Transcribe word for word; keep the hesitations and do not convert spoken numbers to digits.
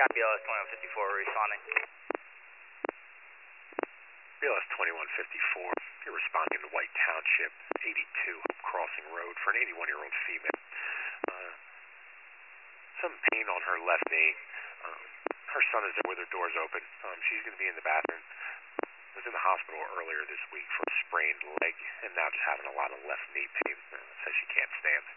Copy, L S twenty-one fifty-four responding. B L S twenty-one fifty-four, you're responding to White Township, eighty-two Crossing Road for an eighty-one-year-old female. Uh, some pain on her left knee. Um, her son is there with her doors open. Um, she's going to be in the bathroom. Was in the hospital earlier this week for a sprained leg, and now just having a lot of left knee pain. Uh, says she can't stand.